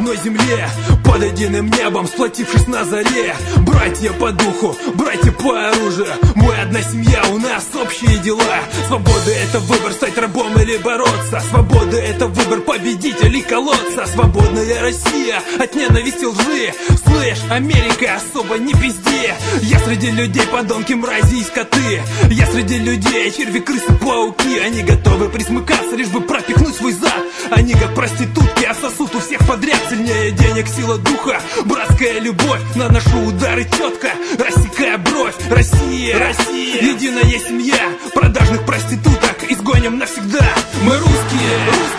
одной земле, под единым небом, сплотившись на заре. Братья по духу, братья по оружию, мы одна семья, у нас общие дела. Свобода — это выбор, стать рабом или бороться. Свобода — это выбор, победить или колоться. Свободная Россия от ненависти, лжи. Слышь, Америка, особо не пизди. Я среди людей подонки, мрази и скоты. Я среди людей черви, крысы, пауки. Они готовы присмыкаться, лишь бы пропихнуть свой зад. Они как проститутки, а сосут у всех подряд. Сильнее денег, сила духа, братская любовь. Наношу удары четко, рассекая бровь. Россия, Россия, единая семья. Продажных проституток изгоним навсегда. Мы русские,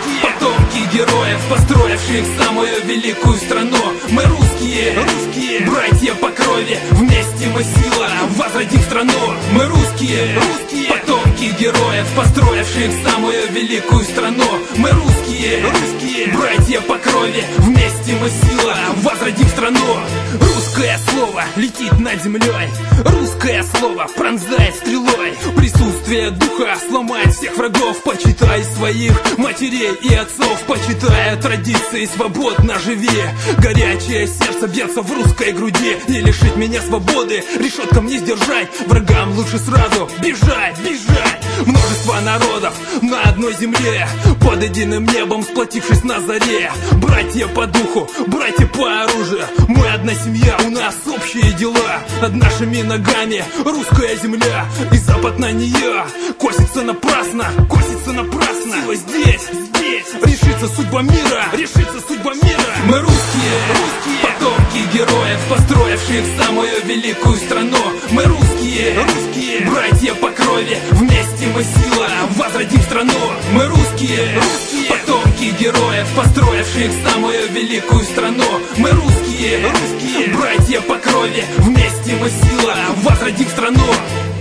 потомки героев, построивших самую великую страну. Мы русские, братья по крови, вместе мы сила, возродим страну. Мы русские, потомки героев, построивших самую великую страну. Мы русские, братья по крови, вместе мы сила, возродим страну. Русское слово летит над землей, русское слово пронзает стрелой. Присутствие духа сломает всех врагов. Почитай своих матерей и отцов, почитай традиции, свободно живи. Горячее сердце бьется в русской груди. Не лишить меня свободы, решеткам не сдержать. Врагам лучше сразу бежать, бежать. Множество народов на одной земле, под единым небом, сплотившись на заре. Братья по духу, братья по оружию, мы одна семья, у нас общие дела. Над нашими ногами русская земля, и запад на нее косится напрасно, косится напрасно. Сила здесь, здесь, решится судьба мира, решится судьба мира. Мы русские, потомки героев, построивших самую великую страну. Мы русские, братья по крови, вместе мы сила, возродим страну. Мы русские, потомки героев, построивших самую великую страну. Мы русские, братья по крови, вместе мы сила, возродим страну.